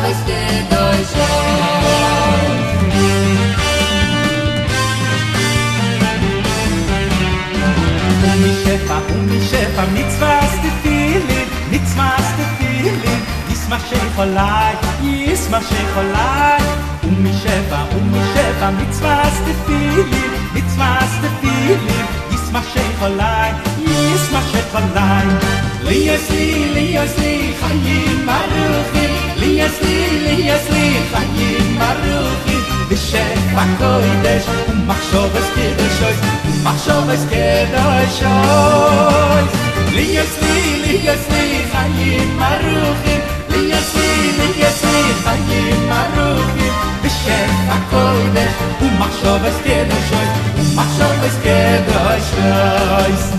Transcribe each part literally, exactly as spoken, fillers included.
מחשבס קדושות. ומשפע ומשפע מצווה תפילין, מצווה תפילין, ישמח שחולי, ישמח שחולי. ומשפע ומשפע מצווה תפילין, מצווה תפילין, ישמח שחולי, ישמח שחולי. לי יש לי, לי יש לי חיים ארוכים, לי יש לי, לי יש לי חיים ארוכים. בשפע קודש ומחשבס קדושות, ומחשבס קדושות. לי יש לי, לי יש לי חיים ארוכים, לי יש לי, לי יש לי חיים ארוכים. בשפע קודש ומחשבס קדושות, ומחשבס קדושות.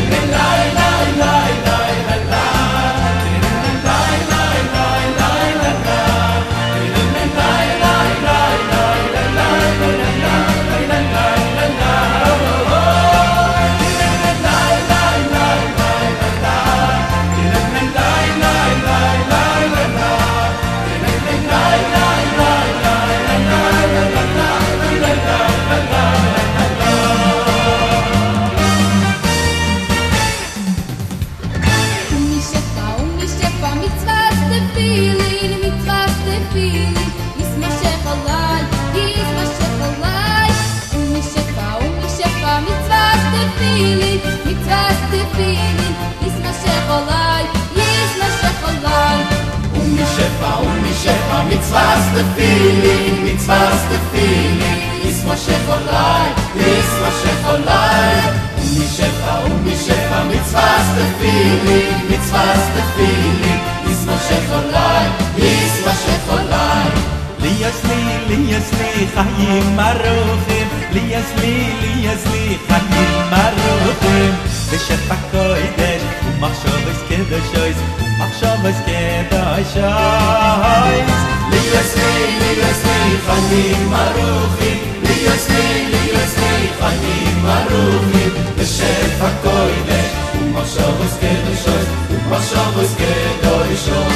Mitzvahs tefillin, mitzvahs tefillin, yisma shecholai, yisma shecholai. Umishefa, umishefa, mitzvahs tefillin, mitzvahs tefillin, yisma shecholai, yisma shecholai. Li יש לי, לי יש לי חיים ארוכים, לי יש לי, לי יש לי חיים ארוכים. בשפע קודש ומחשבס קדושות, ומחשבס קדושות. לי יש לי, לי יש לי חיים ארוכים, לי יש לי, לי יש לי חיים ארוכים. בשפע קודש ומחשבס קדושות, ומחשבס קדושות.